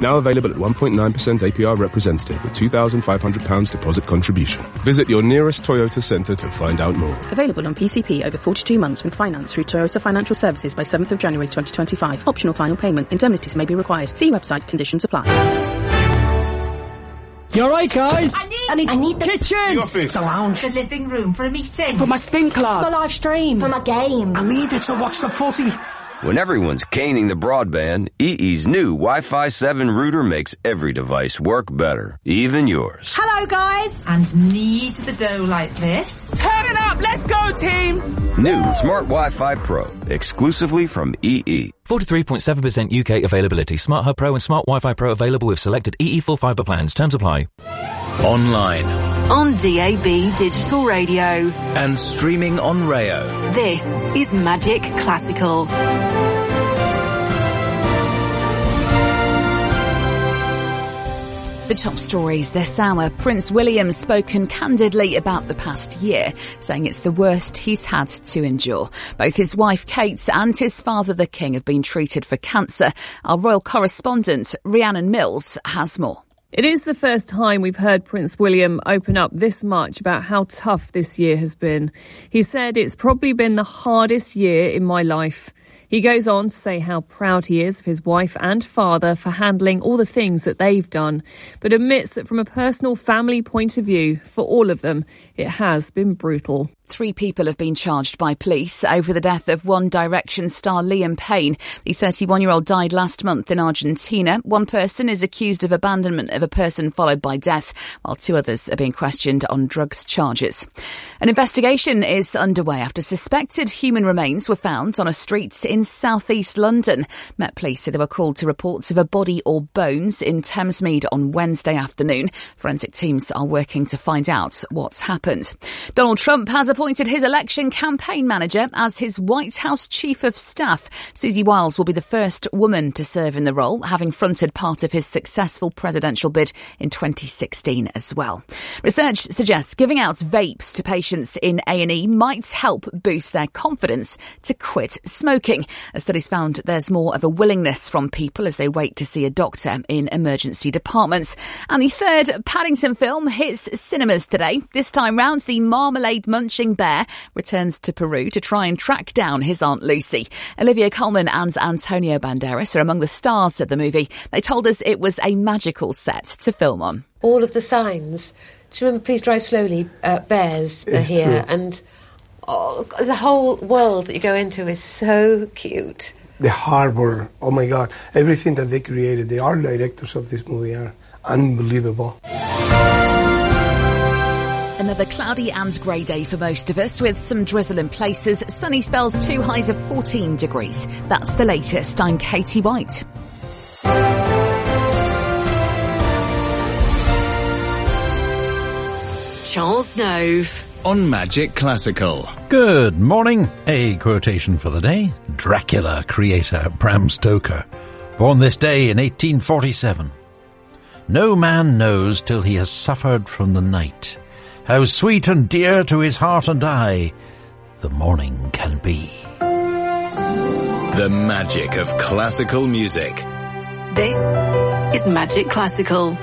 Now available at 1.9% APR representative with £2,500 deposit contribution. Visit your nearest Toyota centre to find out more. Available on PCP over 42 months with finance through Toyota Financial Services by 7th of January 2025. Optional final payment. Indemnities may be required. See website. Conditions apply. You alright, guys? I need the kitchen! The office. The lounge. The living room for a meeting. For my spin class. For my live stream. For my game. I need it to watch the footy. When everyone's caning the broadband, EE's new Wi-Fi 7 router makes every device work better, even yours. Hello, guys. And knead the dough like this. Turn it up! Let's go, team! New Smart Wi-Fi Pro, exclusively from EE. 43.7% UK availability. Smart Hub Pro and Smart Wi-Fi Pro available with selected EE full fibre plans. Terms apply. Online. On DAB Digital Radio. And streaming on Rayo. This is Magic Classical. The top stories this hour. Prince William spoken candidly about the past year, saying it's the worst he's had to endure. Both his wife Kate and his father the King have been treated for cancer. Our royal correspondent Rhiannon Mills has more. It is the first time we've heard Prince William open up this much about how tough this year has been. He said, "It's probably been the hardest year in my life." He goes on to say how proud he is of his wife and father for handling all the things that they've done, but admits that from a personal family point of view, for all of them, it has been brutal. 3 people have been charged by police over the death of One Direction star Liam Payne. The 31-year-old died last month in Argentina. One person is accused of abandonment of a person followed by death, while 2 others are being questioned on drugs charges. An investigation is underway after suspected human remains were found on a street in south-east London. Met Police say they were called to reports of a body or bones in Thamesmead on Wednesday afternoon. Forensic teams are working to find out what's happened. Donald Trump has appointed his election campaign manager as his White House Chief of Staff. Susie Wiles will be the first woman to serve in the role, having fronted part of his successful presidential bid in 2016 as well. Research suggests giving out vapes to patients in A&E might help boost their confidence to quit smoking. A study's found there's more of a willingness from people as they wait to see a doctor in emergency departments. And the third Paddington film hits cinemas today. This time round, the marmalade munching bear returns to Peru to try and track down his Aunt Lucy. Olivia Colman and Antonio Banderas are among the stars of the movie. They told us it was a magical set to film on. All of the signs. Do you remember Please Drive Slowly? Bears are here. True. And the whole world that you go into is so cute. The harbour, oh my God, everything that they created, the art directors of this movie are unbelievable. Another cloudy and grey day for most of us, with some drizzle in places. Sunny spells, 2 highs of 14 degrees. That's the latest. I'm Katie White. Charles Nove. On Magic Classical. Good morning. A quotation for the day. Dracula creator Bram Stoker. Born this day in 1847. No man knows till he has suffered from the night how sweet and dear to his heart and eye the morning can be. The magic of classical music. This is Magic Classical.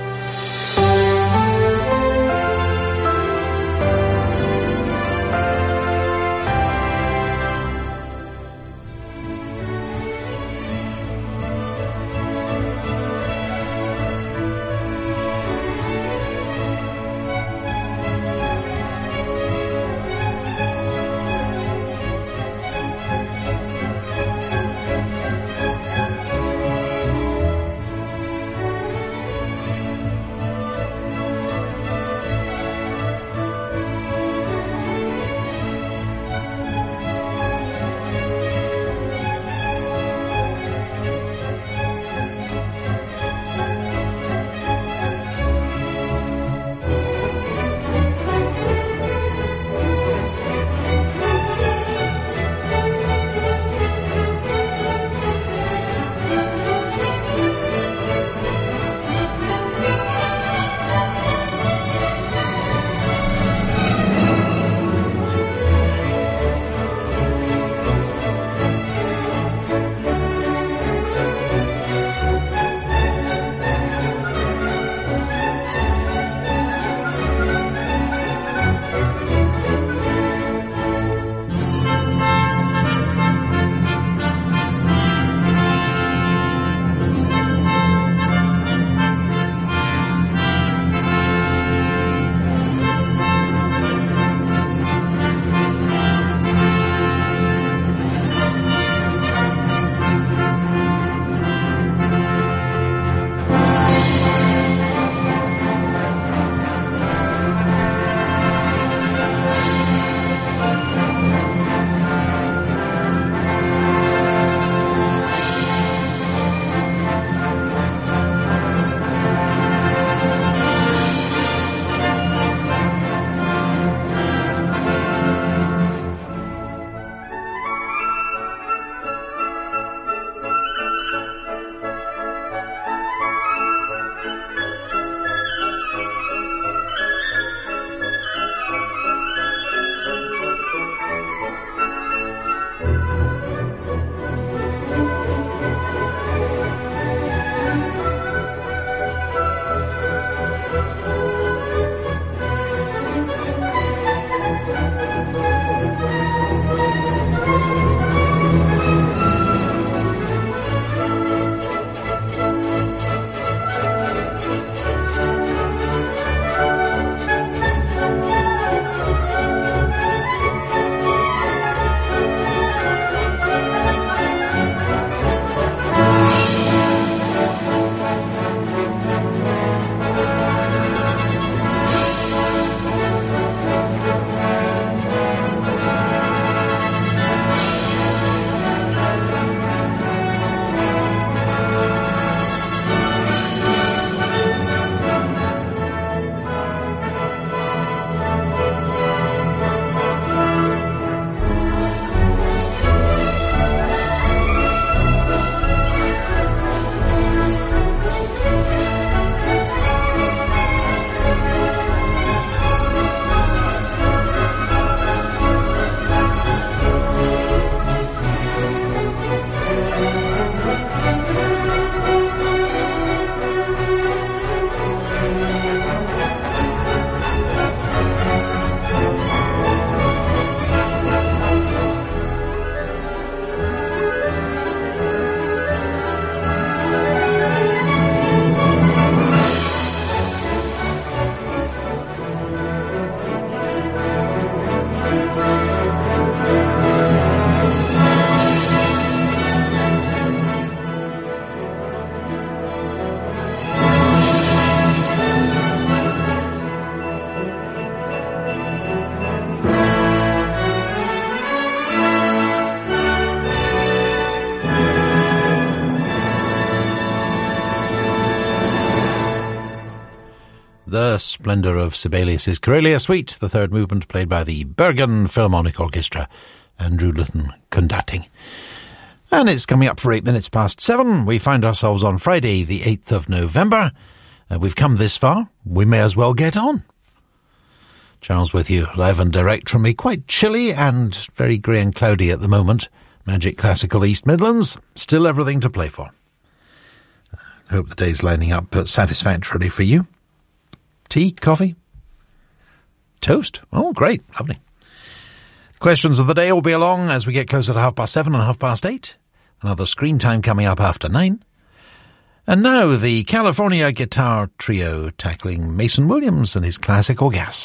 the splendour of Sibelius' Karelia Suite, the third movement, played by the Bergen Philharmonic Orchestra, Andrew Litton conducting. And it's coming up for 8 minutes past 7. We find ourselves on Friday, the 8th of November. We've come this far. We may as well get on. Charles with you, live and direct from a quite chilly and very grey and cloudy at the moment Magic Classical East Midlands. Still everything to play for. Hope the day's lining up satisfactorily for you. Tea, coffee, toast. Oh, great, lovely. Questions of the day will be along as we get closer to 7:30 and 8:30. Another screen time coming up after 9. And now the California Guitar Trio tackling Mason Williams and his Classical Gas.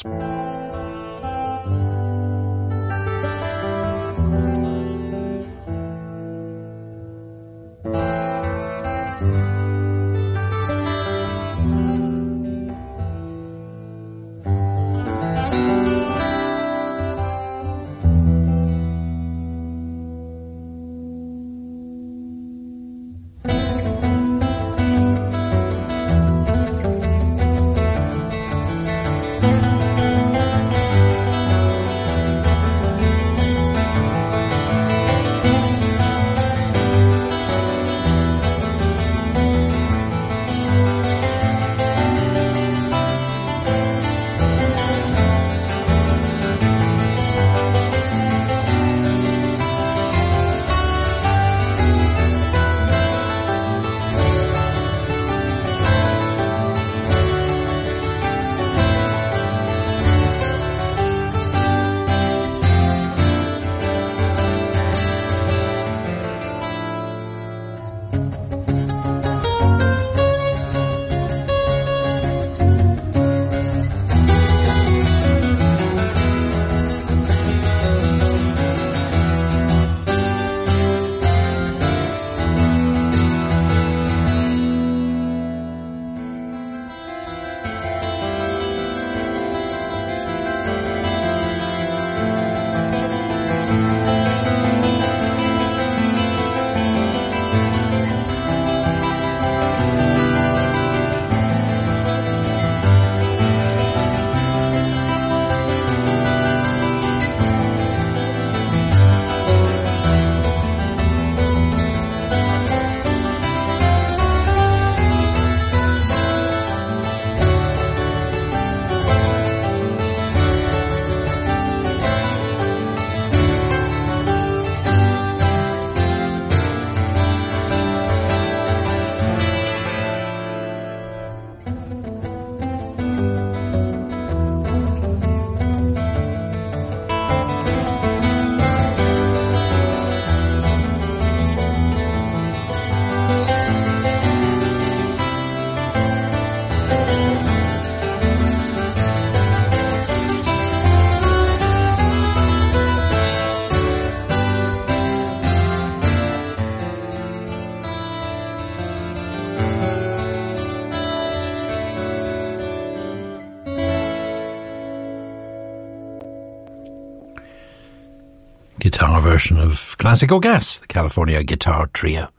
Guitar version of Classical Gas, the California Guitar Trio.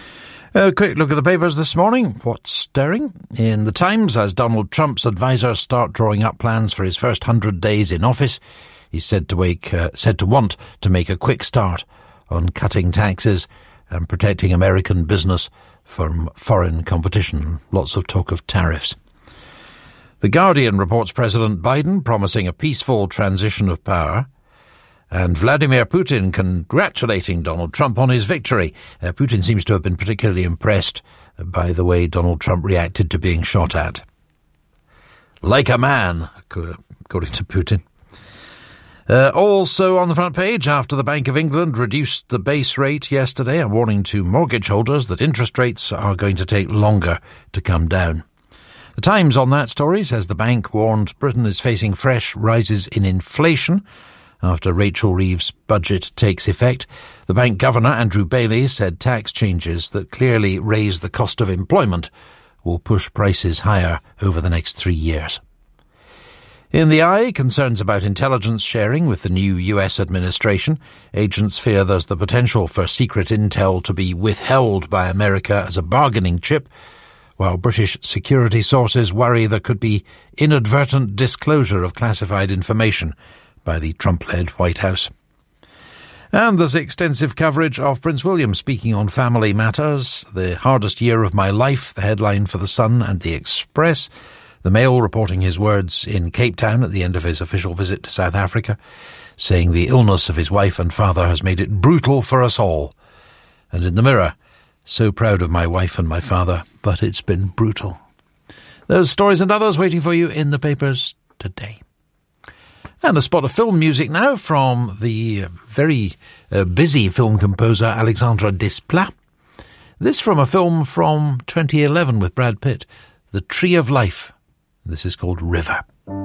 A quick look at the papers this morning. What's stirring? In the Times, as Donald Trump's advisors start drawing up plans for his first 100 days in office, he's said to want to make a quick start on cutting taxes and protecting American business from foreign competition. Lots of talk of tariffs. The Guardian reports President Biden promising a peaceful transition of power, and Vladimir Putin congratulating Donald Trump on his victory. Putin seems to have been particularly impressed by the way Donald Trump reacted to being shot at. Like a man, according to Putin. Also on the front page, after the Bank of England reduced the base rate yesterday, a warning to mortgage holders that interest rates are going to take longer to come down. The Times on that story says the bank warned Britain is facing fresh rises in inflation after Rachel Reeves' budget takes effect. The bank governor, Andrew Bailey, said tax changes that clearly raise the cost of employment will push prices higher over the next 3 years. In the Eye, concerns about intelligence sharing with the new US administration. Agents fear there's the potential for secret intel to be withheld by America as a bargaining chip, while British security sources worry there could be inadvertent disclosure of classified information by the Trump-led White House. And there's extensive coverage of Prince William speaking on family matters. The hardest year of my life, the headline for The Sun and The Express. The Mail reporting his words in Cape Town at the end of his official visit to South Africa, saying the illness of his wife and father has made it brutal for us all. And in the Mirror, so proud of my wife and my father, but it's been brutal. Those stories and others waiting for you in the papers today. And a spot of film music now from the very busy film composer Alexandre Desplat. This from a film from 2011 with Brad Pitt, The Tree of Life. This is called River.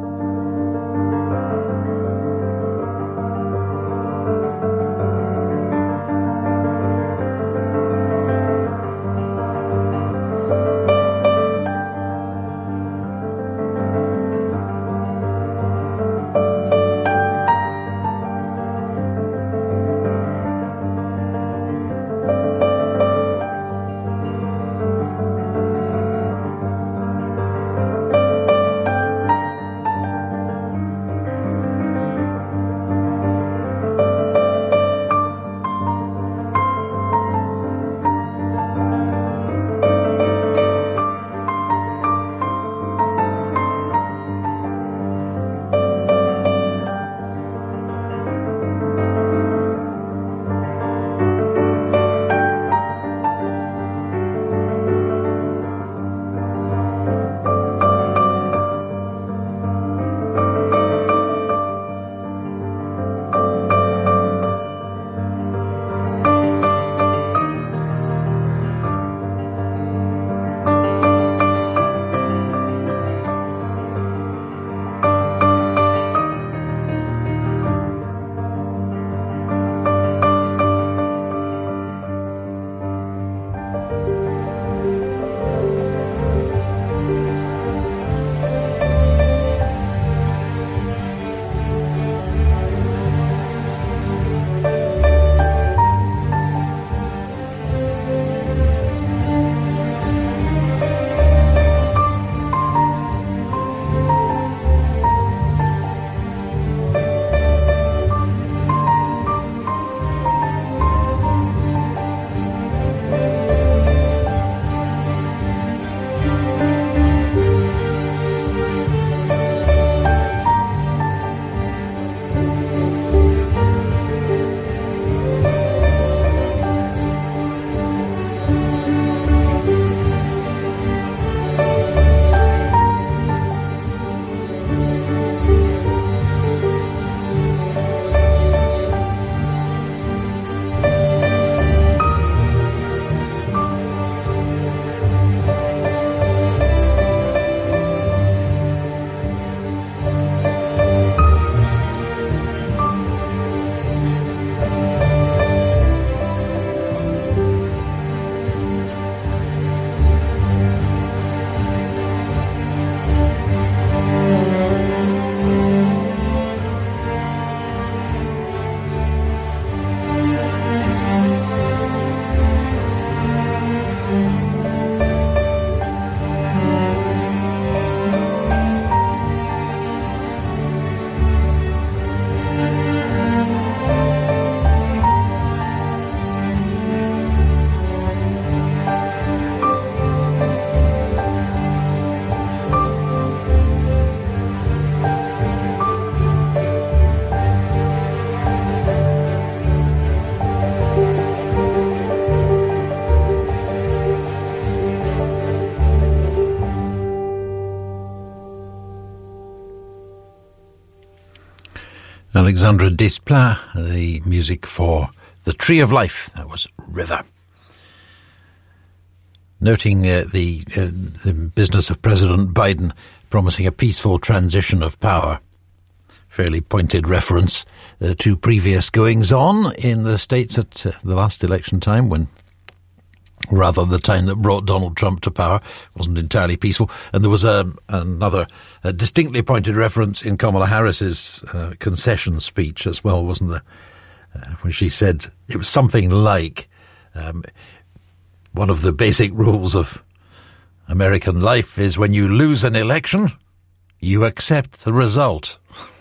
Alexandre Desplat, the music for The Tree of Life. That was River. Noting the business of President Biden promising a peaceful transition of power. Fairly pointed reference to previous goings-on in the States at the last election time, when rather the time that brought Donald Trump to power wasn't entirely peaceful. And there was another distinctly pointed reference in Kamala Harris's concession speech as well, wasn't there? When she said it was something like one of the basic rules of American life is when you lose an election, you accept the result.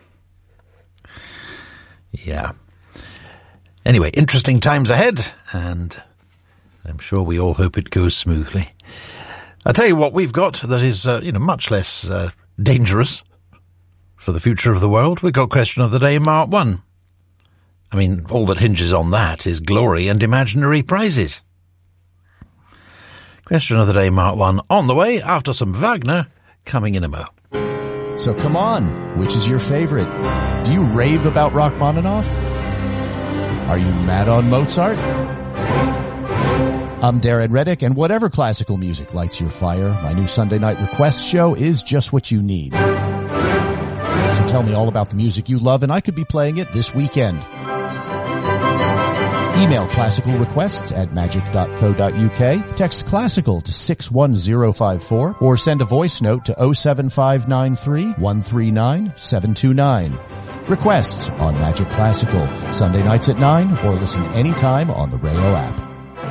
Yeah. Anyway, interesting times ahead, and I'm sure we all hope it goes smoothly. I'll tell you what we've got that is, much less dangerous for the future of the world. We've got Question of the Day, Mark 1. I mean, all that hinges on that is glory and imaginary prizes. Question of the Day, Mark 1, on the way after some Wagner, coming in a mo. So come on, which is your favorite? Do you rave about Rachmaninoff? Are you mad on Mozart? I'm Darren Reddick, and whatever classical music lights your fire, my new Sunday night request show is just what you need. So tell me all about the music you love, and I could be playing it this weekend. Email classical requests at magic.co.uk, text classical to 61054, or send a voice note to 07593 139 729. Requests on Magic Classical, Sunday nights at 9, or listen anytime on the Rayo app.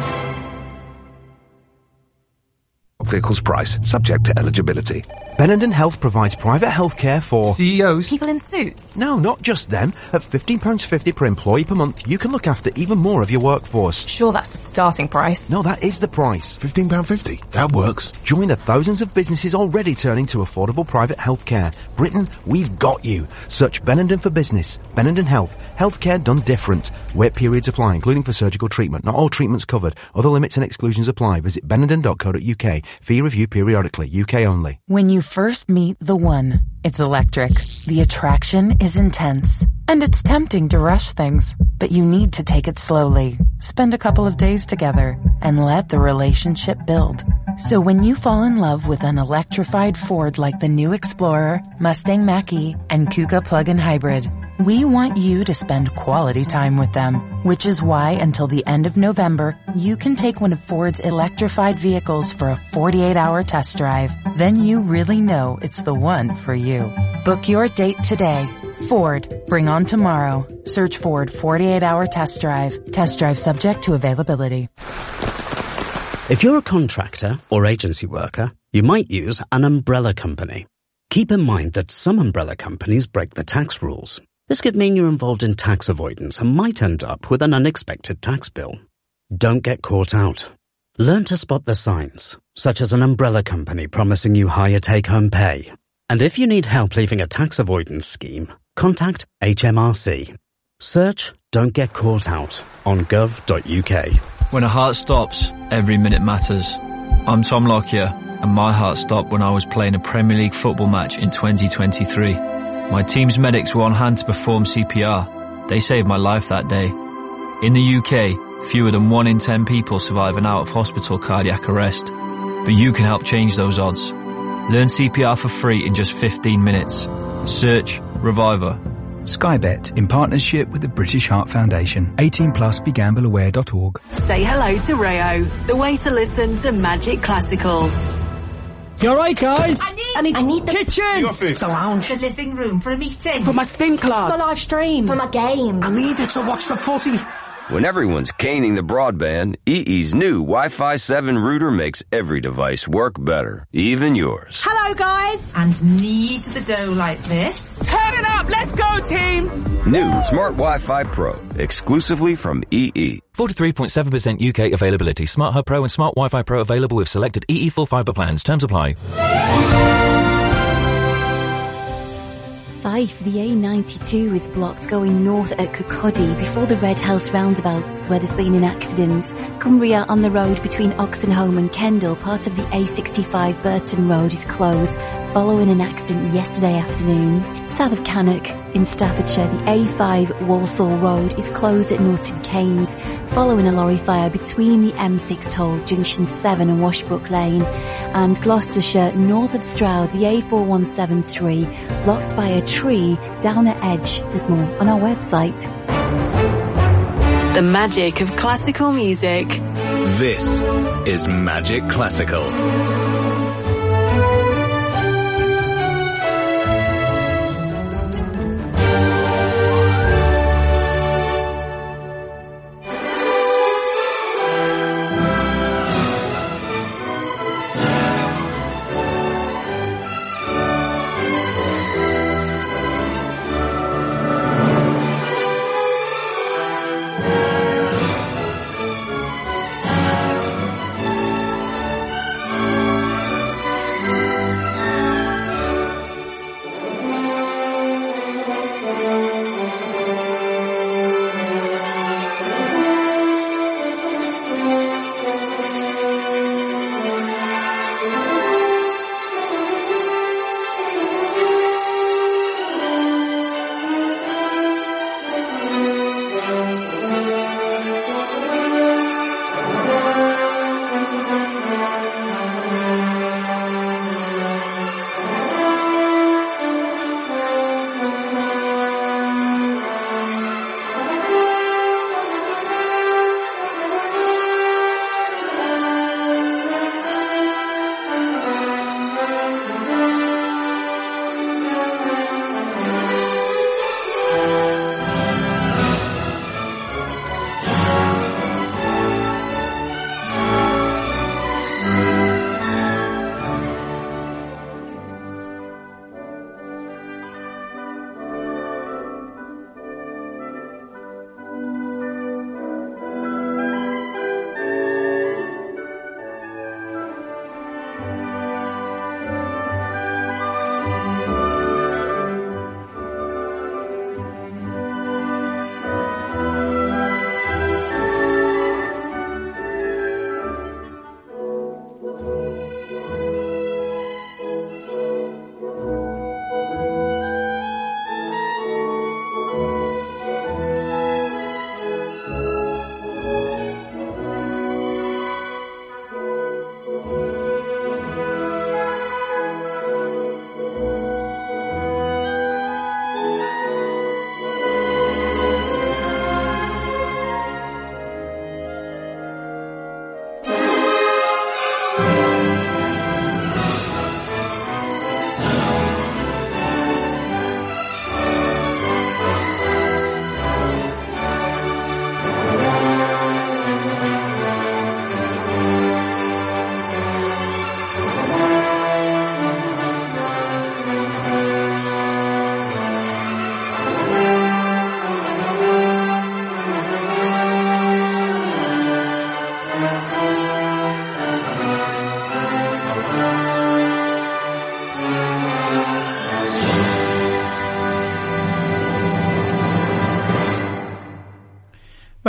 Vehicles price, subject to eligibility. Benenden Health provides private healthcare for CEOs. People in suits. No, not just them. At £15.50 per employee per month, you can look after even more of your workforce. Sure, that's the starting price. No, that is the price. £15.50. That works. Join the thousands of businesses already turning to affordable private healthcare. Britain, we've got you. Search Benenden for business. Benenden Health. Healthcare done different. Wait periods apply, including for surgical treatment. Not all treatments covered. Other limits and exclusions apply. Visit benenden.co.uk. Fee review periodically. UK only. When you first meet the one, it's electric. The attraction is intense. And it's tempting to rush things. But you need to take it slowly. Spend a couple of days together and let the relationship build. So when you fall in love with an electrified Ford like the new Explorer, Mustang Mach-E, and Kuga plug-in hybrid, we want you to spend quality time with them, which is why until the end of November, you can take one of Ford's electrified vehicles for a 48-hour test drive. Then you really know it's the one for you. Book your date today. Ford, bring on tomorrow. Search Ford 48-hour test drive. Test drive subject to availability. If you're a contractor or agency worker, you might use an umbrella company. Keep in mind that some umbrella companies break the tax rules. This could mean you're involved in tax avoidance and might end up with an unexpected tax bill. Don't get caught out. Learn to spot the signs, such as an umbrella company promising you higher take-home pay. And if you need help leaving a tax avoidance scheme, contact HMRC. Search Don't Get Caught Out on gov.uk. When a heart stops, every minute matters. I'm Tom Lockyer, and my heart stopped when I was playing a Premier League football match in 2023. My team's medics were on hand to perform CPR. They saved my life that day. In the UK, fewer than 1 in 10 people survive an out-of-hospital cardiac arrest. But you can help change those odds. Learn CPR for free in just 15 minutes. Search Reviver. Sky Bet, in partnership with the British Heart Foundation. 18+, begambleaware.org. Say hello to Rayo, the way to listen to Magic Classical. You alright, guys? I need the kitchen, the office, the lounge, the living room for a meeting, for my spin class, for my live stream, for my game. I need it to watch the footy. When everyone's caning the broadband, EE's new Wi-Fi 7 router makes every device work better, even yours. Hello, guys. And knead the dough like this. Turn it up. Let's go, team. New Smart Wi-Fi Pro, exclusively from EE. 43.7% UK availability. Smart Hub Pro and Smart Wi-Fi Pro available with selected EE full fibre plans. Terms apply. Fife, the A92 is blocked going north at Kirkcaldy before the Red House roundabout, where there's been an accident. Cumbria on the road between Oxenholme and Kendal, part of the A65 Burton Road, is closed following an accident yesterday afternoon. South of Cannock in Staffordshire, the A5 Walsall Road is closed at Norton Keynes following a lorry fire between the M6 toll junction 7 and Washbrook Lane. And Gloucestershire, north of Stroud, the A4173 blocked by a tree down at Edge. There's more on our website. The magic of classical music. This is Magic Classical.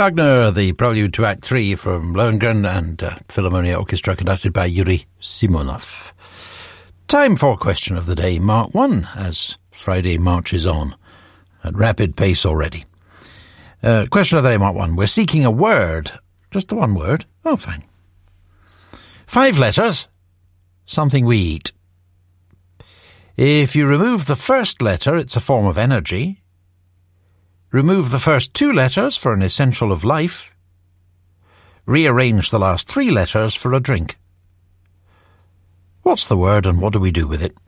Wagner, the prelude to Act 3 from Lohengrin and Philharmonia Orchestra conducted by Yuri Simonov. Time for Question of the Day, Mark 1, as Friday marches on at rapid pace already. Question of the Day, Mark 1. We're seeking a word. Just the one word. Oh, fine. 5 letters. Something we eat. If you remove the first letter, it's a form of energy. Remove the first 2 letters for an essential of life. Rearrange the last 3 letters for a drink. What's the word and what do we do with it?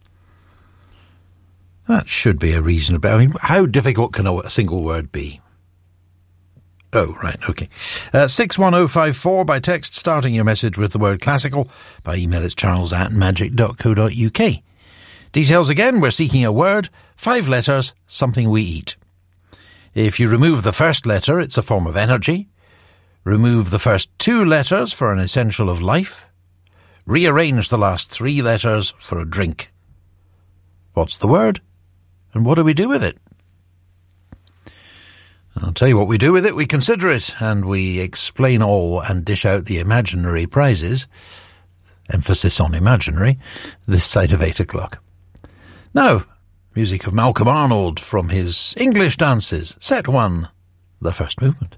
That should be a reasonable... I mean, how difficult can a single word be? Oh, right, okay. 61054 by text, starting your message with the word classical. By email, it's charles@magic.co.uk. Details again, we're seeking a word, 5 letters, something we eat. If you remove the first letter, it's a form of energy. Remove the first 2 letters for an essential of life. Rearrange the last 3 letters for a drink. What's the word? And what do we do with it? I'll tell you what we do with it. We consider it, and we explain all and dish out the imaginary prizes, emphasis on imaginary, this side of 8 o'clock. Now, music of Malcolm Arnold from his English Dances, Set 1, the first movement.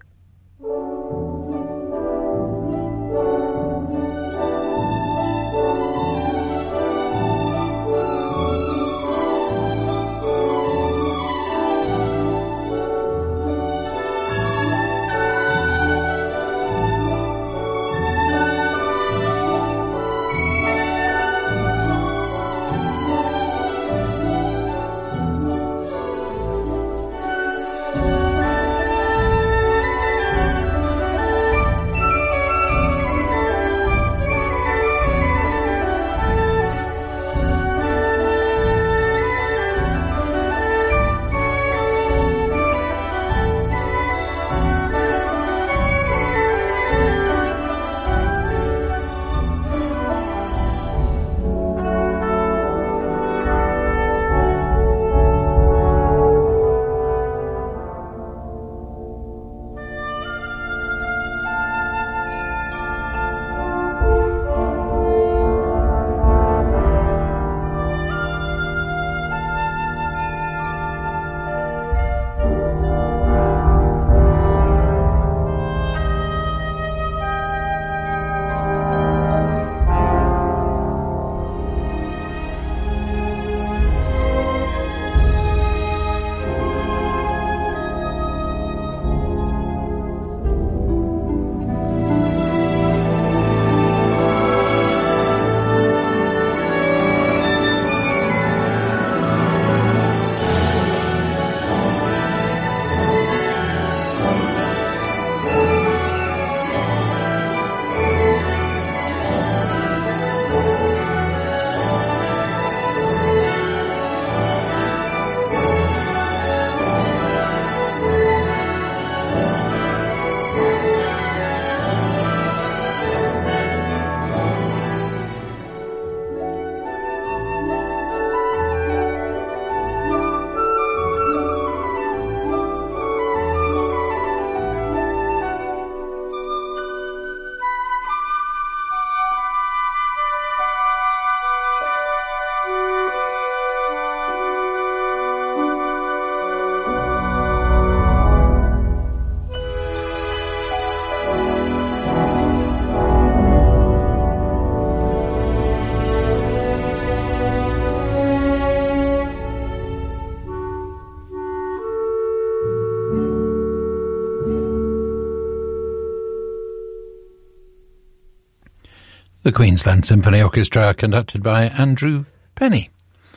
The Queensland Symphony Orchestra, conducted by Andrew Penny.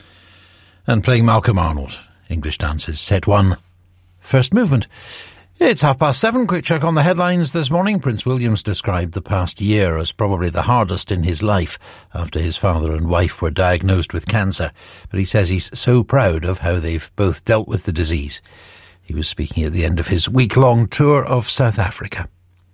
And playing Malcolm Arnold, English Dances, Set 1, first movement. It's 7:30. Quick check on the headlines this morning. Prince William's described the past year as probably the hardest in his life after his father and wife were diagnosed with cancer. But he says he's so proud of how they've both dealt with the disease. He was speaking at the end of his week-long tour of South Africa.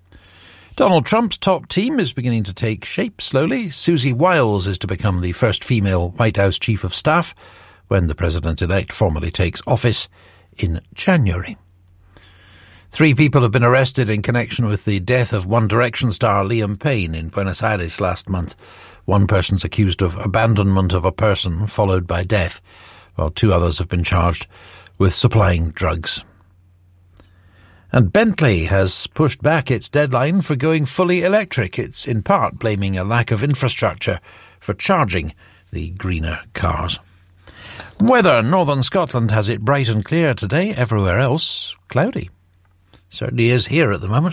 Donald Trump's top team is beginning to take shape slowly. Susie Wiles is to become the first female White House Chief of Staff when the President-elect formally takes office in January. 3 people have been arrested in connection with the death of One Direction star Liam Payne in Buenos Aires last month. One person's accused of abandonment of a person followed by death, while 2 others have been charged with supplying drugs. And Bentley has pushed back its deadline for going fully electric. It's in part blaming a lack of infrastructure for charging the greener cars. Weather. Northern Scotland has it bright and clear today. Everywhere else, cloudy. Certainly is here at the moment.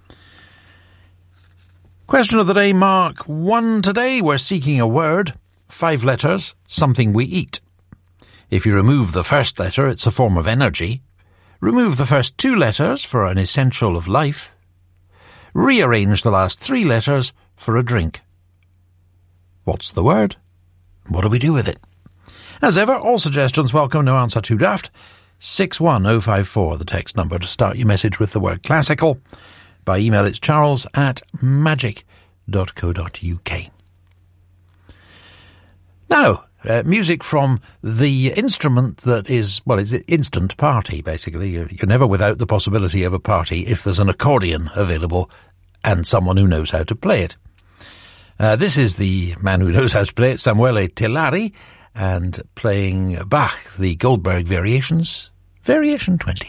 Question of the day, Mark 1 today. We're seeking a word, 5 letters, something we eat. If you remove the first letter, it's a form of energy. Remove the first 2 letters for an essential of life. Rearrange the last 3 letters for a drink. What's the word? What do we do with it? As ever, all suggestions welcome, no answer too daft. 61054, the text number to start your message with the word classical. By email, it's charles@magic.co.uk. Now, music from the instrument that is, well, it's an instant party, basically. You're never without the possibility of a party if there's an accordion available and someone who knows how to play it. This is the man who knows how to play it, Samuele Tillari, and playing Bach, the Goldberg Variations, Variation 20.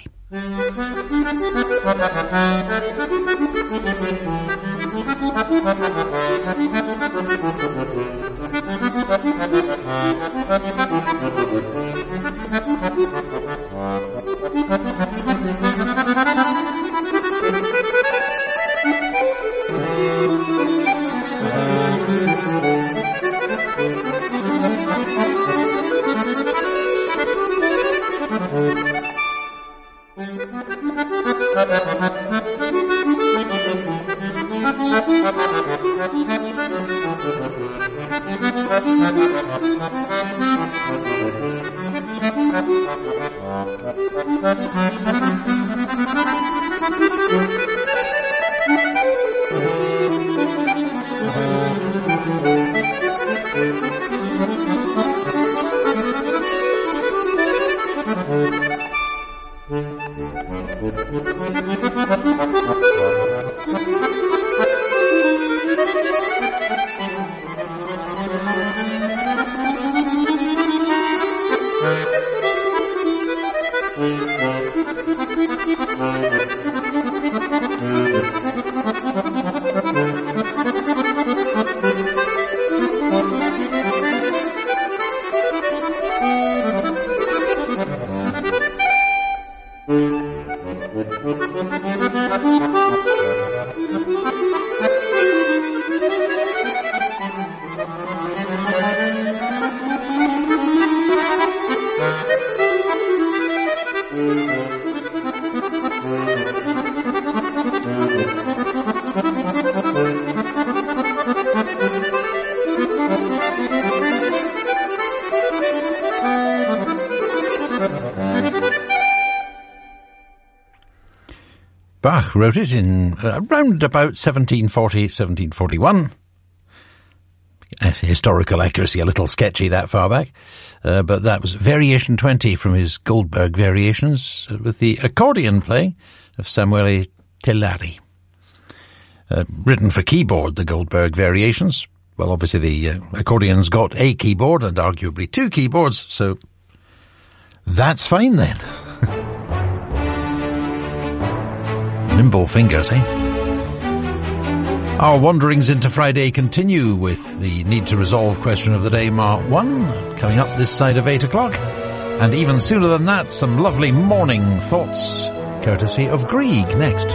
Bach wrote it in around about 1740, 1741. Historical accuracy, a little sketchy that far back. But that was Variation 20 from his Goldberg Variations with the accordion playing of Samuele Tillari. Written for keyboard, the Goldberg Variations. Well, obviously the accordion's got a keyboard and arguably 2 keyboards, so that's fine then. Nimble fingers, eh? Our wanderings into Friday continue with the Need to Resolve question of the day, Mark 1, coming up this side of 8 o'clock. And even sooner than that, some lovely morning thoughts, courtesy of Grieg, next.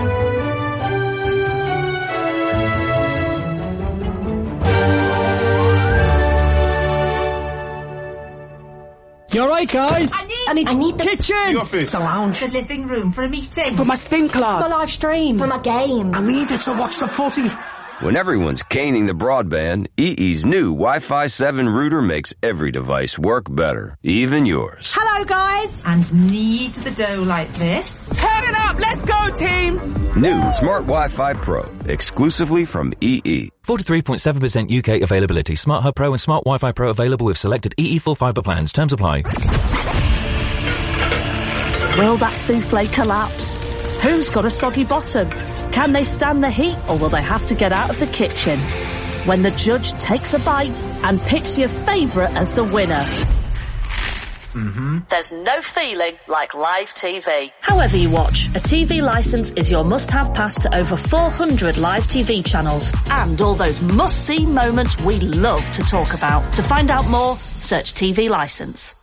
You alright, guys? I need the kitchen, the office, the lounge, the living room for a meeting, for my spin class, for my live stream, for my game. I need it to watch the footy. When everyone's caning the broadband, EE's new Wi-Fi 7 router makes every device work better, even yours. Hello, guys. And knead the dough like this. Turn it up, let's go, team. New Smart Wi-Fi Pro, exclusively from EE. 43.7% UK availability. Smart Hub Pro and Smart Wi-Fi Pro available with selected EE full fibre plans. Terms apply. Will that souffle collapse? Who's got a soggy bottom? Can they stand the heat, or will they have to get out of the kitchen? When the judge takes a bite and picks your favourite as the winner. There's no feeling like live TV. However you watch, a TV licence is your must-have pass to over 400 live TV channels and all those must-see moments we love to talk about. To find out more, search TV licence.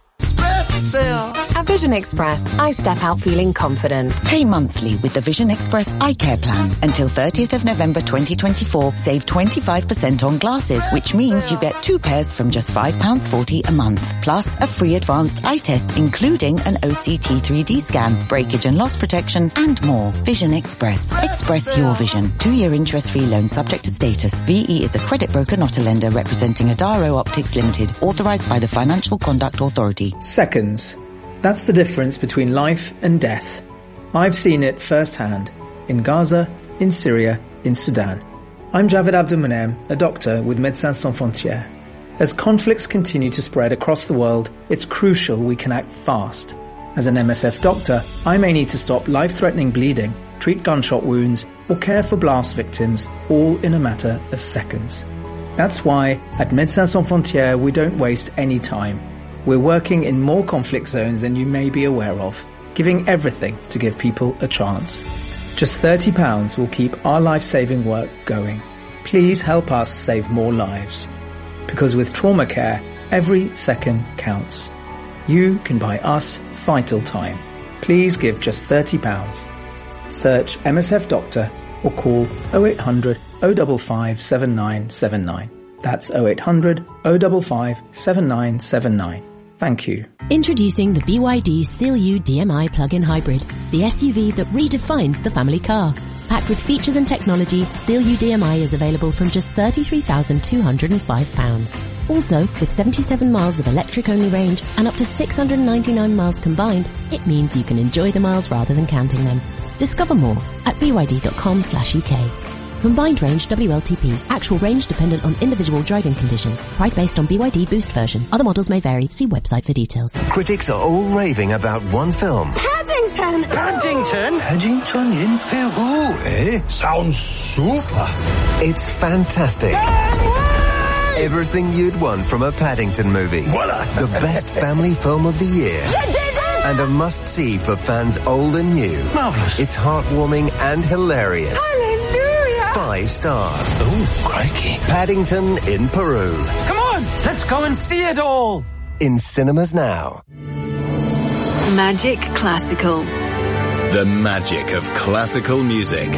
At Vision Express, I step out feeling confident. Pay monthly with the Vision Express Eye Care Plan. Until 30th of November 2024, save 25% on glasses, which means you get 2 pairs from just £5.40 a month. Plus, a free advanced eye test, including an OCT 3D scan, breakage and loss protection, and more. Vision Express. Express your vision. 2-year interest-free loan subject to status. VE is a credit broker, not a lender, representing Adaro Optics Limited, authorised by the Financial Conduct Authority. Seconds. That's the difference between life and death. I've seen it firsthand. In Gaza, in Syria, in Sudan. I'm Javed Abdulmonem, a doctor with Médecins Sans Frontières. As conflicts continue to spread across the world, it's crucial we can act fast. As an MSF doctor, I may need to stop life-threatening bleeding, treat gunshot wounds, or care for blast victims, all in a matter of seconds. That's why, at Médecins Sans Frontières, we don't waste any time. We're working in more conflict zones than you may be aware of, giving everything to give people a chance. Just £30 will keep our life-saving work going. Please help us save more lives. Because with trauma care, every second counts. You can buy us Vital Time. Please give just £30. Search MSF Doctor or call 0800 055 7979. That's 0800 055 7979. Thank you. Introducing the BYD Seal U DMI plug-in hybrid, the SUV that redefines the family car. Packed with features and technology, Seal U DMI is available from just £33,205. Also, with 77 miles of electric-only range and up to 699 miles combined, it means you can enjoy the miles rather than counting them. Discover more at byd.com/UK. Combined range WLTP. Actual range dependent on individual driving conditions. Price based on BYD Boost version. Other models may vary. See website for details. Critics are all raving about one film. Paddington! Paddington? Paddington in Peru, eh? Sounds super. It's fantastic. Everything you'd want from a Paddington movie. Voila. The best family film of the year. You did it! And a must-see for fans old and new. Marvellous. It's heartwarming and hilarious. Hallelujah! 5 stars. Oh, crikey. Paddington in Peru. Come on, let's go and see it all. In cinemas now. Magic Classical. The magic of classical music.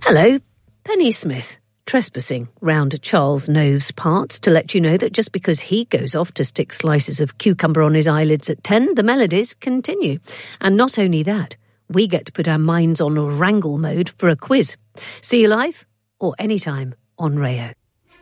Hello, Penny Smith. Trespassing round Charles Nove's parts to let you know that just because he goes off to stick slices of cucumber on his eyelids at 10, the melodies continue. And not only that, we get to put our minds on wrangle mode for a quiz. See you live or anytime on Rayo.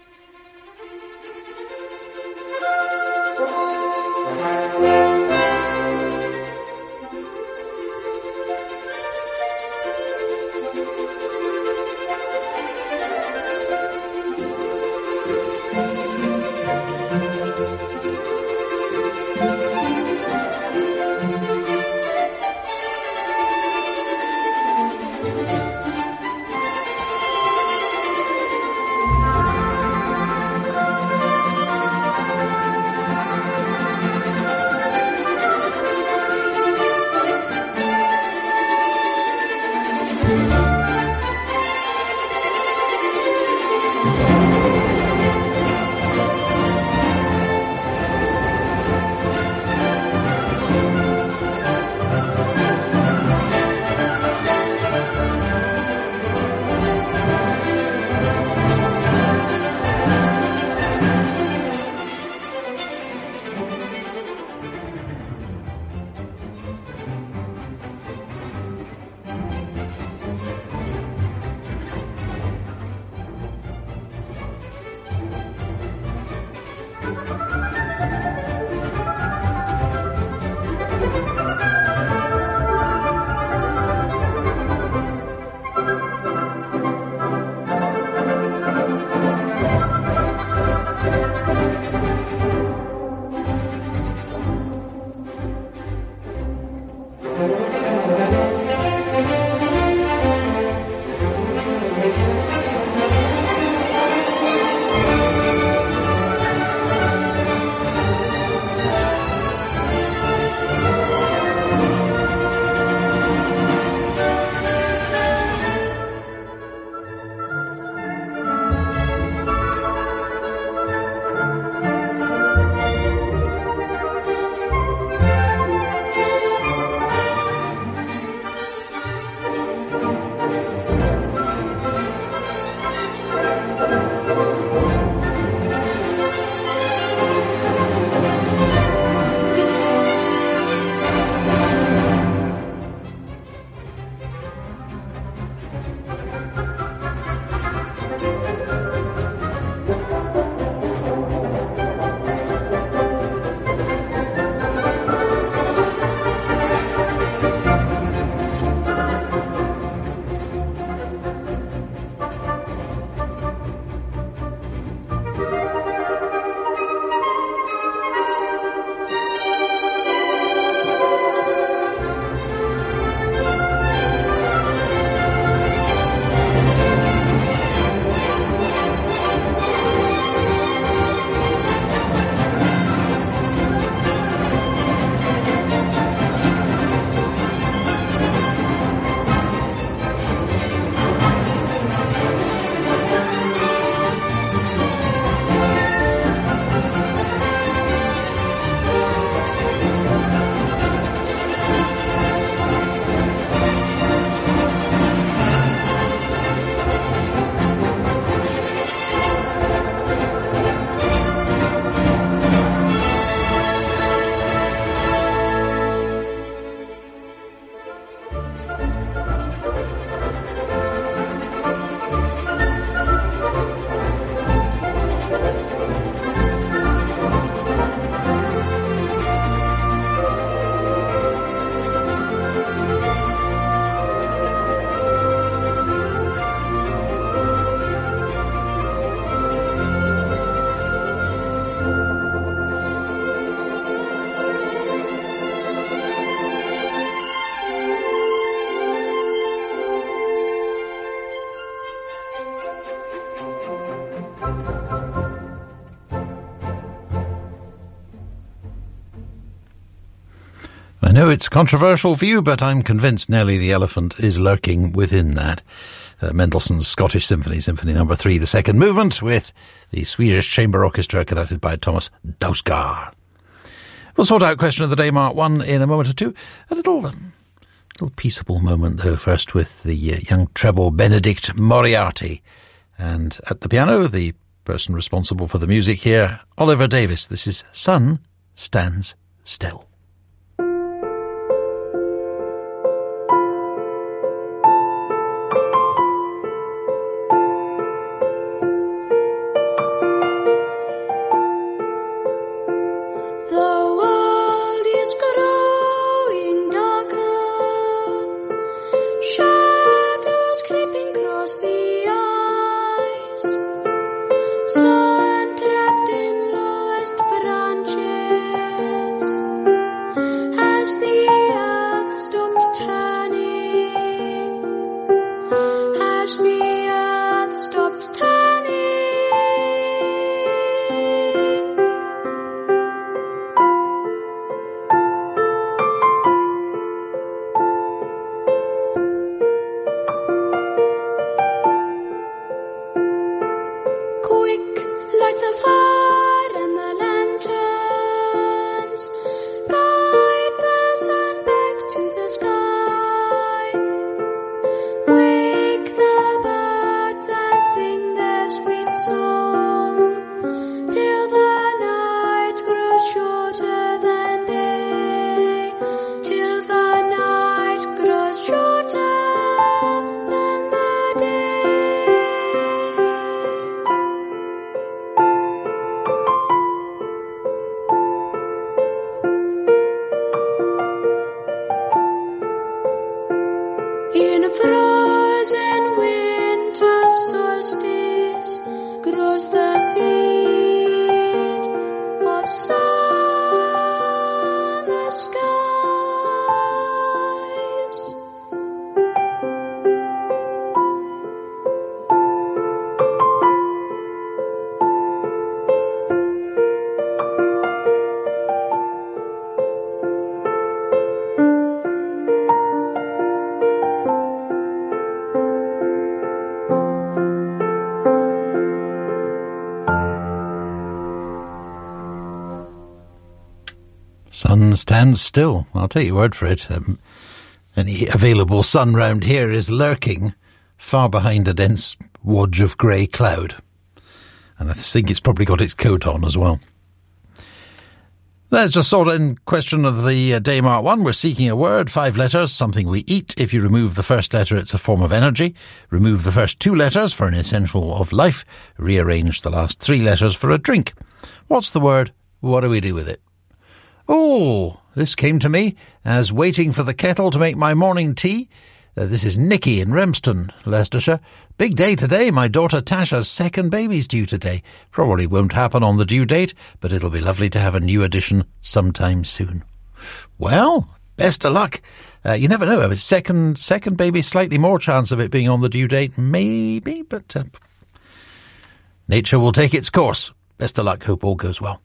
I know it's controversial for you, but I'm convinced Nelly the Elephant is lurking within that. Mendelssohn's Scottish Symphony, Symphony No. 3, the second movement, with the Swedish Chamber Orchestra conducted by Thomas Dausgaard. We'll sort out question of the day, Mark 1, in a moment or two. A little Little peaceable moment, though, first with the young treble Benedict Moriarty. And at the piano, the person responsible for the music here, Oliver Davis. This is Sun Stands Still. Sun stands still. I'll take your word for it. Any available sun round here is lurking far behind a dense wodge of grey cloud. And I think it's probably got its coat on as well. Let's just sort in question of the day mark 1. We're seeking a word, 5 letters, something we eat. If you remove the first letter, it's a form of energy. Remove the first 2 letters for an essential of life. Rearrange the last 3 letters for a drink. What's the word? What do we do with it? Oh, this came to me as waiting for the kettle to make my morning tea. This is Nicky in Remston, Leicestershire. Big day today. My daughter Tasha's second baby's due today. Probably won't happen on the due date, but it'll be lovely to have a new addition sometime soon. Well, best of luck. You never know. If it's second baby, slightly more chance of it being on the due date, maybe, but nature will take its course. Best of luck. Hope all goes well.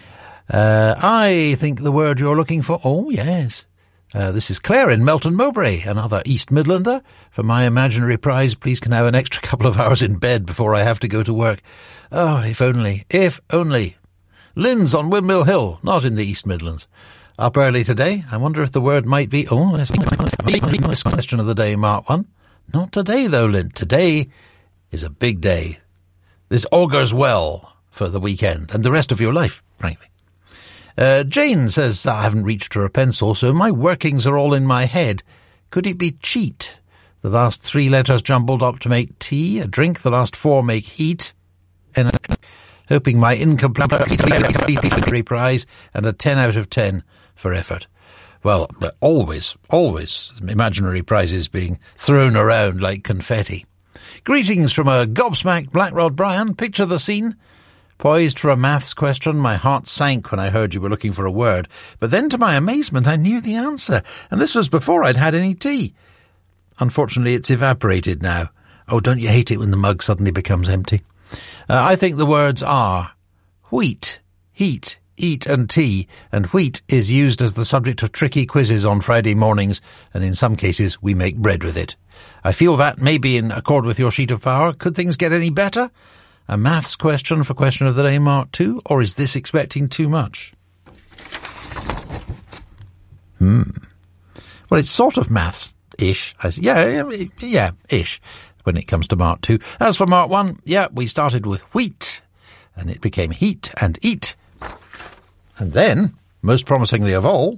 I think the word you're looking for... Oh, yes. This is Claire in Melton Mowbray, another East Midlander. For my imaginary prize, please can I have an extra couple of hours in bed before I have to go to work. Oh, if only. If only. Lynn's on Windmill Hill, not in the East Midlands. Up early today. I wonder if the word might be... Oh, that's a question of the day, Mark 1. Not today, though, Lynn. Today is a big day. This augurs well for the weekend and the rest of your life, frankly. Jane says, I haven't reached for a pencil, so my workings are all in my head. Could it be cheat? The last 3 letters jumbled up to make tea, a drink, the last 4 make heat. And hoping my incomplete prize and a 10 out of 10 for effort. Well, always imaginary prizes being thrown around like confetti. Greetings from a gobsmacked Blackrod Brian. Picture the scene. Poised for a maths question, my heart sank when I heard you were looking for a word. But then, to my amazement, I knew the answer. And this was before I'd had any tea. Unfortunately, it's evaporated now. Oh, don't you hate it when the mug suddenly becomes empty? I think the words are wheat, heat, eat and tea, and wheat is used as the subject of tricky quizzes on Friday mornings, and in some cases we make bread with it. I feel that may be in accord with your sheet of power. Could things get any better? A maths question for question of the day, Mark 2, or is this expecting too much? Well, it's sort of maths-ish. Ish, when it comes to Mark 2. As for Mark 1, we started with wheat, and it became heat and eat. And then, most promisingly of all,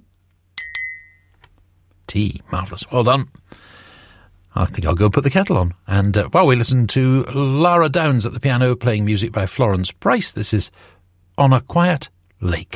tea. Marvellous. Well done. I think I'll go put the kettle on. And while we listen to Lara Downs at the piano playing music by Florence Price, this is On a Quiet Lake.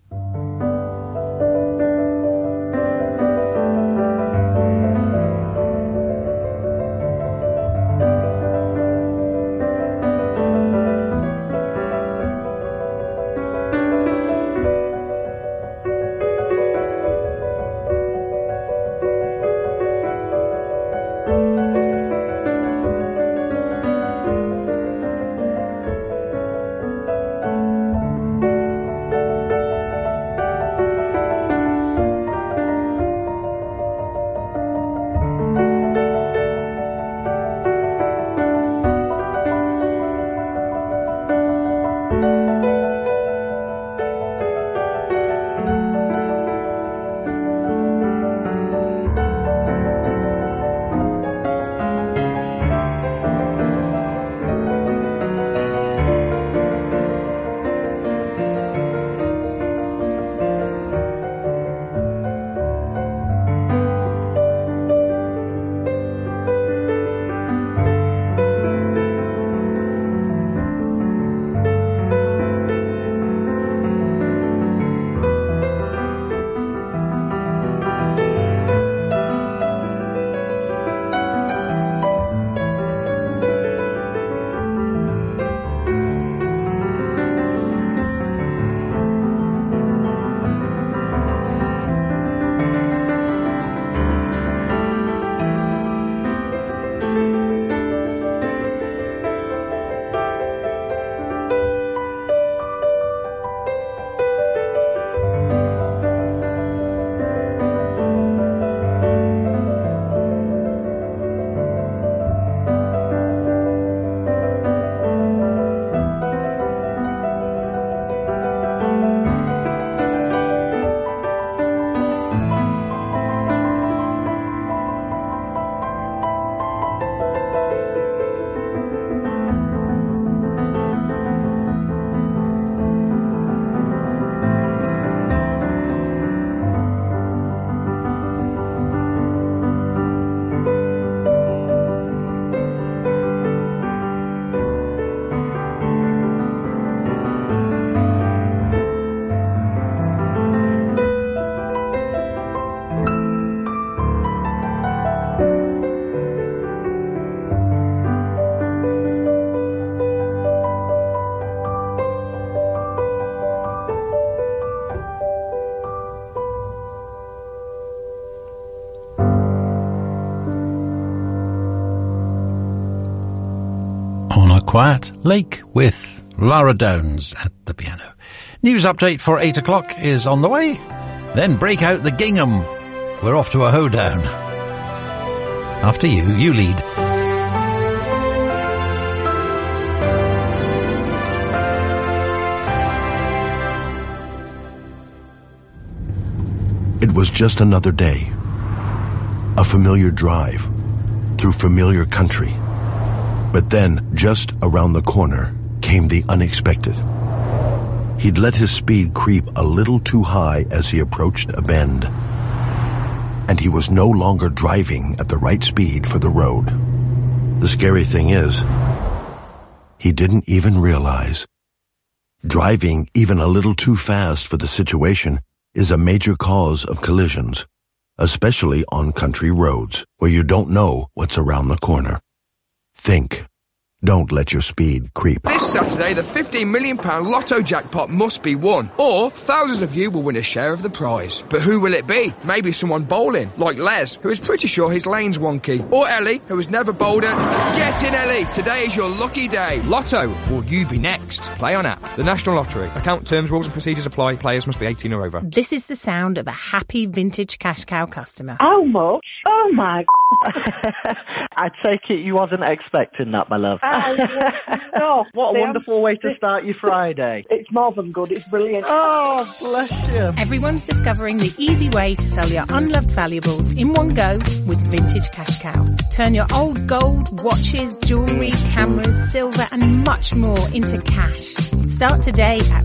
Quiet Lake with Lara Downs at the piano. News update for 8 o'clock is on the way. Then break out the gingham. We're off to a hoedown. After you lead. It was just another day. A familiar drive through familiar country. But then, just around the corner, came the unexpected. He'd let his speed creep a little too high as he approached a bend. And he was no longer driving at the right speed for the road. The scary thing is, he didn't even realize. Driving even a little too fast for the situation is a major cause of collisions, especially on country roads where you don't know what's around the corner. Think. Don't let your speed creep. This Saturday, the £15 million lotto jackpot must be won, or thousands of you will win a share of the prize. But who will it be? Maybe someone bowling, like Les, who is pretty sure his lane's wonky. Or Ellie, who has never bowled it. Get in, Ellie! Today is your lucky day. Lotto, will you be next? Play on app. The National Lottery. Account terms, rules and procedures apply. Players must be 18 or over. This is the sound of a happy vintage cash cow customer. How much? Oh, Oh, my I take it you wasn't expecting that, my love. No. What a wonderful way to start your Friday. It's more than good. It's brilliant. Oh, bless you. Everyone's discovering the easy way to sell your unloved valuables in one go with Vintage Cash Cow. Turn your old gold, watches, jewellery, cameras, silver and much more into cash. Start today at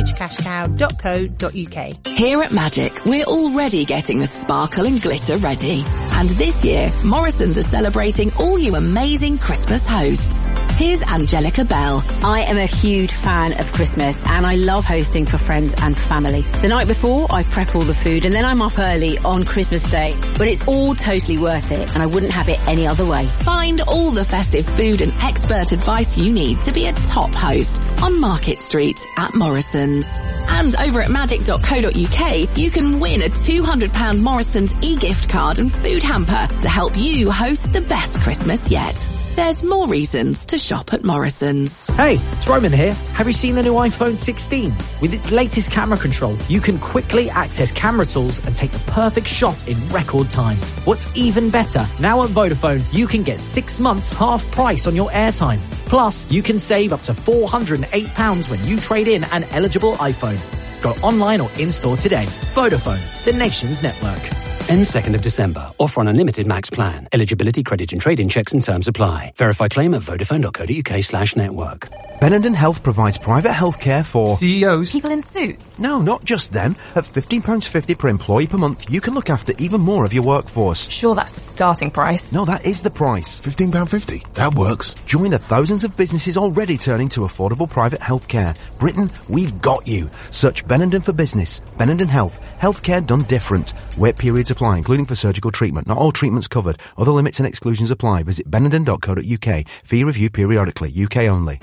vintagecashcow.co.uk. Here at Magic, we're already getting the sparkle and glitter ready. And this year, Morrisons are celebrating all you amazing Christmas hosts. Here's Angelica Bell. I am a huge fan of Christmas and I love hosting for friends and family. The night before, I prep all the food and then I'm up early on Christmas Day. But it's all totally worth it and I wouldn't have it any other way. Find all the festive food and expert advice you need to be a top host on Market Street at Morrisons. And over at magic.co.uk, you can win a £200 Morrisons e-gift card and food hamper to help you host the best Christmas yet. There's more reasons to shop at Morrisons. Hey, it's Roman here. Have you seen the new iPhone 16? With its latest camera control, you can quickly access camera tools and take the perfect shot in record time. What's even better, now at Vodafone, you can get 6 months half price on your airtime. Plus, you can save up to £408 when you trade in an eligible iPhone. Go online or in-store today. Vodafone, the nation's network. Ends 2nd of December. Offer on unlimited max plan. Eligibility, credit and trade-in checks and terms apply. Verify claim at vodafone.co.uk/network. Benenden Health provides private healthcare for CEOs. People in suits. No, not just them. At £15.50 per employee per month, you can look after even more of your workforce. Sure, that's the starting price. No, that is the price. £15.50. That works. Join the thousands of businesses already turning to affordable private healthcare. Britain, we've got you. Search Benenden for business. Benenden Health. Healthcare done different. Wait periods apply, including for surgical treatment. Not all treatments covered. Other limits and exclusions apply. Visit benenden.co.uk. Fee review periodically. UK only.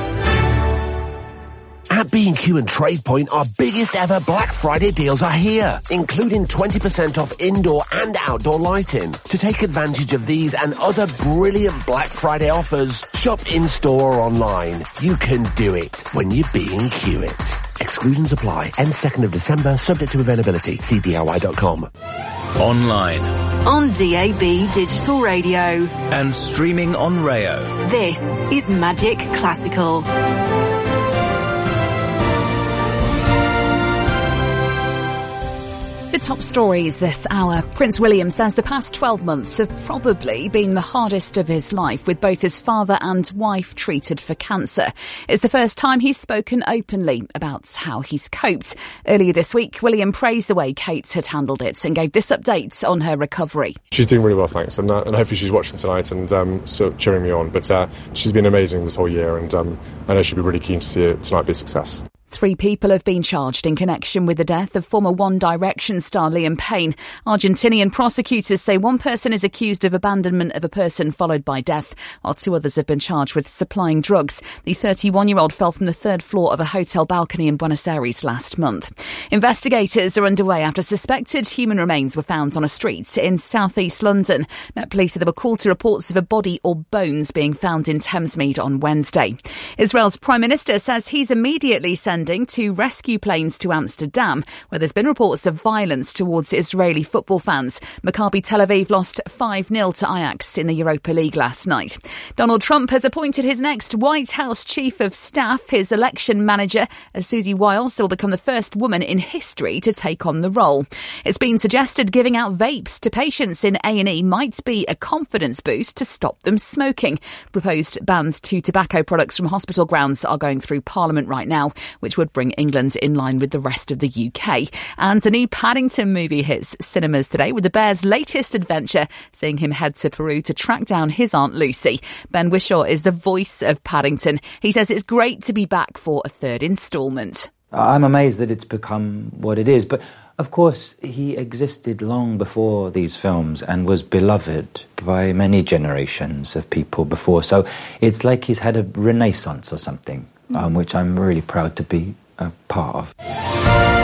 At B&Q and TradePoint, our biggest ever Black Friday deals are here, including 20% off indoor and outdoor lighting. To take advantage of these and other brilliant Black Friday offers, shop in-store or online. You can do it when you B&Q it. Exclusions apply. Ends 2nd of December, subject to availability. See DIY.com. Online. On DAB Digital Radio. And streaming on Rayo. This is Magic Classical. The top stories this hour. Prince William says the past 12 months have probably been the hardest of his life, with both his father and wife treated for cancer. It's the first time he's spoken openly about how he's coped. Earlier this week, William praised the way Kate had handled it and gave this update on her recovery. She's doing really well, thanks, and hopefully she's watching tonight and sort of cheering me on. But she's been amazing this whole year, and I know she'll be really keen to see tonight be a success. 3 people have been charged in connection with the death of former One Direction star Liam Payne. Argentinian prosecutors say one person is accused of abandonment of a person followed by death, while 2 others have been charged with supplying drugs. The 31-year-old fell from the 3rd floor of a hotel balcony in Buenos Aires last month. Investigators are underway after suspected human remains were found on a street in south-east London. Met Police said they were called to reports of a body or bones being found in Thamesmead on Wednesday. Israel's Prime Minister says he's immediately sending 2 rescue planes to Amsterdam, where there's been reports of violence towards Israeli football fans. Maccabi Tel Aviv lost 5-0 to Ajax in the Europa League last night. Donald Trump has appointed his next White House Chief of Staff, his election manager, as Susie Wiles will become the first woman in history to take on the role. It's been suggested giving out vapes to patients in A&E might be a confidence boost to stop them smoking. Proposed bans to tobacco products from hospital grounds are going through Parliament right now, which would bring England in line with the rest of the UK. And the new Paddington movie hits cinemas today, with the bear's latest adventure seeing him head to Peru to track down his Aunt Lucy. Ben Whishaw is the voice of Paddington. He says it's great to be back for a 3rd instalment. I'm amazed that it's become what it is, but of course he existed long before these films and was beloved by many generations of people before, so it's like he's had a renaissance or something, which I'm really proud to be a part of.